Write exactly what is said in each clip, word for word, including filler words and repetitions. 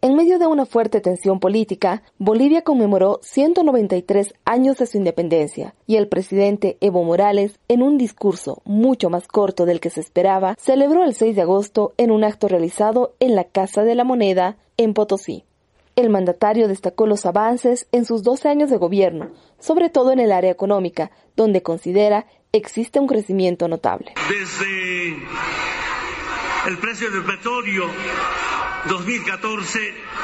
En medio de una fuerte tensión política, Bolivia conmemoró ciento noventa y tres años de su independencia y el presidente Evo Morales, en un discurso mucho más corto del que se esperaba, celebró el seis de agosto en un acto realizado en la Casa de la Moneda, en Potosí. El mandatario destacó los avances en sus doce años de gobierno, sobre todo en el área económica, donde considera existe un crecimiento notable. Desde el precio del petróleo dos mil catorce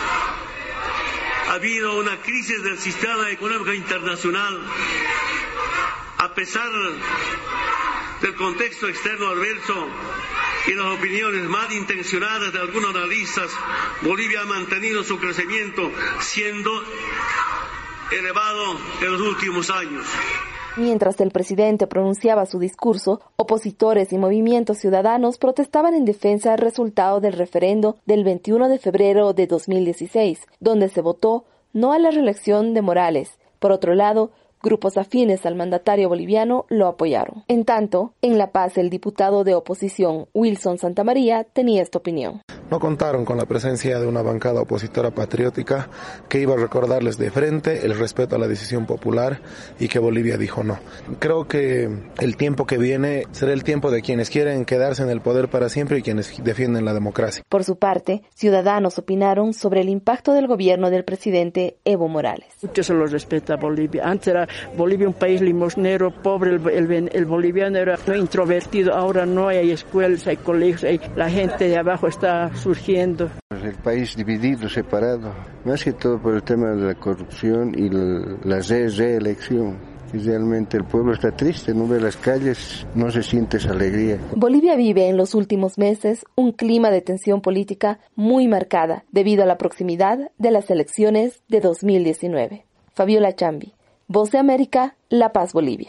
ha habido una crisis del sistema económico internacional. A pesar del contexto externo adverso y las opiniones mal intencionadas de algunos analistas, Bolivia ha mantenido su crecimiento, siendo elevado en los últimos años. Mientras el presidente pronunciaba su discurso, opositores y movimientos ciudadanos protestaban en defensa del resultado del referendo del veintiuno de febrero de dos mil dieciséis, donde se votó no a la reelección de Morales. Por otro lado, grupos afines al mandatario boliviano lo apoyaron. En tanto, en La Paz, el diputado de oposición Wilson Santamaría tenía esta opinión. No contaron con la presencia de una bancada opositora patriótica que iba a recordarles de frente el respeto a la decisión popular y que Bolivia dijo no. Creo que el tiempo que viene será el tiempo de quienes quieren quedarse en el poder para siempre y quienes defienden la democracia. Por su parte, ciudadanos opinaron sobre el impacto del gobierno del presidente Evo Morales. Mucho se lo respeta a Bolivia. Antes era Bolivia un país limosnero, pobre, el, el, el boliviano era no introvertido, ahora no hay escuelas, hay colegios, hay, la gente de abajo está surgiendo. El país dividido, separado, más que todo por el tema de la corrupción y la, la re reelección. Y realmente el pueblo está triste, no ve las calles, no se siente esa alegría. Bolivia vive en los últimos meses un clima de tensión política muy marcada debido a la proximidad de las elecciones de dos mil diecinueve. Fabiola Chambi, Voz de América, La Paz, Bolivia.